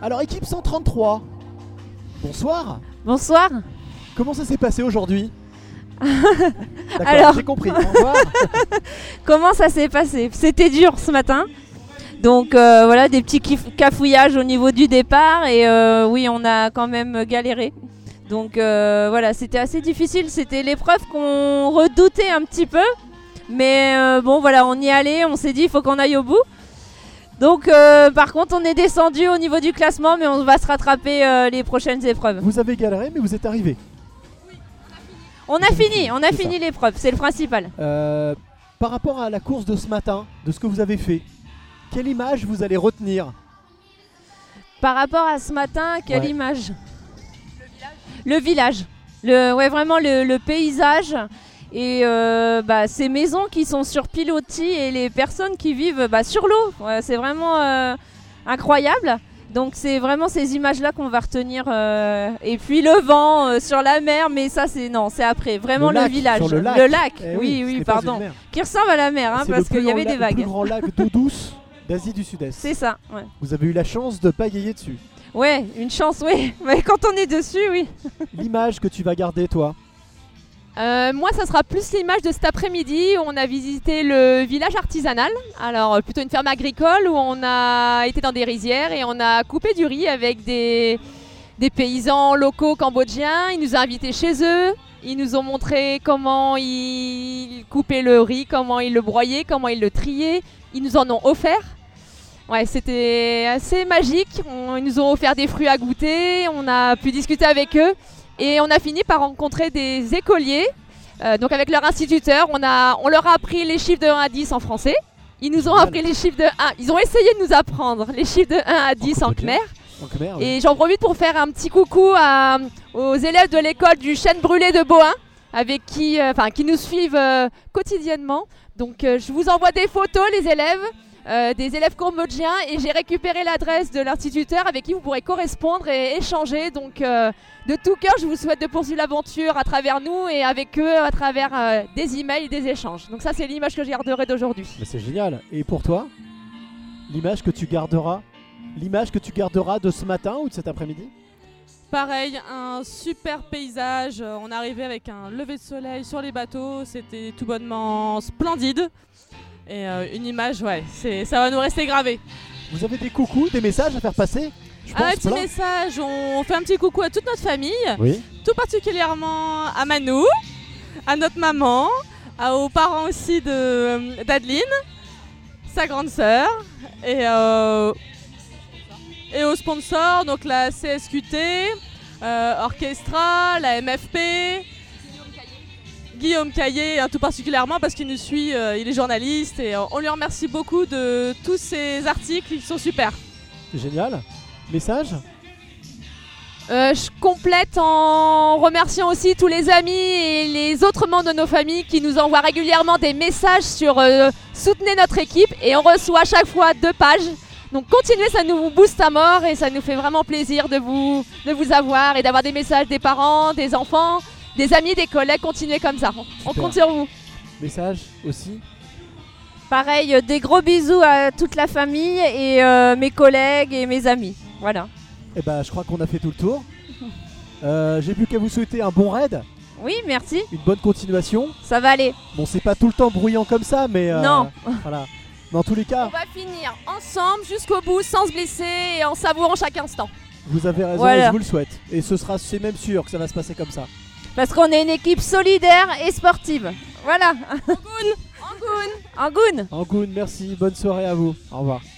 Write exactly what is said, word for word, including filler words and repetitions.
Alors équipe cent trente-trois, bonsoir. Bonsoir. Comment ça s'est passé aujourd'hui? D'accord, Alors... j'ai compris, au revoir. Comment ça s'est passé? C'était dur ce matin. Donc euh, voilà, des petits kif- cafouillages au niveau du départ. Et euh, oui, on a quand même galéré. Donc euh, voilà, c'était assez difficile. C'était l'épreuve qu'on redoutait un petit peu. Mais euh, bon, voilà, on y allait. On s'est dit, il faut qu'on aille au bout. Donc euh, par contre, on est descendu au niveau du classement. Mais on va se rattraper euh, les prochaines épreuves. Vous avez galéré, mais vous êtes arrivé. On a fini, on a C'est fini ça. l'épreuve, c'est le principal. Euh, par rapport à la course de ce matin, de ce que vous avez fait, quelle image vous allez retenir? Par rapport à ce matin, quelle Ouais. image? Le village. Le, ouais, vraiment le, le paysage et euh, bah, ces maisons qui sont sur pilotis et les personnes qui vivent bah, sur l'eau. Ouais, c'est vraiment euh, incroyable. Donc c'est vraiment ces images-là qu'on va retenir. euh, et puis le vent euh, sur la mer, mais ça c'est non, c'est après. Vraiment Le le, lac, village. sur le lac. oui, Eh oui, ce n'est pas pardon. une mer. Qui ressemble à la mer, hein, C'est parce le plus qu'il y avait grand des lac- Le plus vagues. grand lac d'eau douce d'Asie du Sud-Est. C'est ça, ouais. Vous avez eu la chance de pagayer dessus. Ouais, une chance, oui. Mais quand on est dessus, oui. L'image que tu vas garder, toi? Euh, moi, ça sera plus l'image de cet après-midi où on a visité le village artisanal. Alors, euh, plutôt une ferme agricole où on a été dans des rizières et on a coupé du riz avec des, des paysans locaux cambodgiens. Ils nous ont invités chez eux. Ils nous ont montré comment ils coupaient le riz, comment ils le broyaient, comment ils le triaient. Ils nous en ont offert. Ouais, c'était assez magique. On- ils nous ont offert des fruits à goûter. On a pu discuter avec eux. Et on a fini par rencontrer des écoliers, euh, donc avec leur instituteur, on, a, on leur a appris les chiffres de un à dix en français. Ils nous ont Génial. appris les chiffres de un, ils ont essayé de nous apprendre les chiffres de un à dix en cambodgien. khmer. En Khmer, oui. Et j'en profite pour faire un petit coucou à- aux élèves de l'école du Chêne Brûlé de Bohain, avec qui, euh, enfin, qui nous suivent euh, quotidiennement. Donc euh, je vous envoie des photos, les élèves. Euh, des élèves cambodgiens et j'ai récupéré l'adresse de l'instituteur avec qui vous pourrez correspondre et échanger. Donc euh, de tout cœur, je vous souhaite de poursuivre l'aventure à travers nous et avec eux à travers euh, des emails et des échanges. Donc ça, c'est l'image que je garderai d'aujourd'hui. Mais c'est génial. Et pour toi, l'image que tu garderas, l'image que tu garderas de ce matin ou de cet après-midi? Pareil, un super paysage. Euh, On est arrivé avec un lever de soleil sur les bateaux. C'était tout bonnement splendide. Et euh, une image, ouais, c'est, ça va nous rester gravé. Vous avez des coucous, des messages à faire passer? Je Un pense petit plein. message, on fait un petit coucou à toute notre famille, Oui. tout particulièrement à Manou, à notre maman, à- aux parents aussi de, d'Adeline, sa grande sœur, et, euh, et aux sponsors, donc la C S Q T, euh, Orchestra, la M F P, Guillaume Caillé, hein, tout particulièrement parce qu'il nous suit, euh, il est journaliste et euh, on lui remercie beaucoup de tous ces articles, ils sont super. C'est génial. Message? Euh, je complète en remerciant aussi tous les amis et les autres membres de nos familles qui nous envoient régulièrement des messages sur euh, soutenez notre équipe et on reçoit à chaque fois deux pages. Donc continuez, ça nous booste à mort et ça nous fait vraiment plaisir de vous, de vous avoir et d'avoir des messages des parents, des enfants, des amis, des collègues. Continuez comme ça, on Super. compte sur vous. Message aussi? Pareil, euh, des gros bisous à toute la famille et euh, mes collègues et mes amis. Voilà. Eh ben, je crois qu'on a fait tout le tour. Euh, J'ai plus qu'à vous souhaiter un bon raid, Oui, merci. une bonne continuation. Ça va aller. Bon, c'est pas tout le temps bruyant comme ça, mais euh, Non. voilà. Mais en tous les cas, On va finir ensemble jusqu'au bout sans se blesser et en savourant chaque instant. vous avez raison Voilà. et je vous le souhaite. Et ce sera, c'est même sûr que ça va se passer comme ça. Parce qu'on est une équipe solidaire et sportive. Voilà. Angoun Angoun. Angoun, merci, bonne soirée à vous. Au revoir.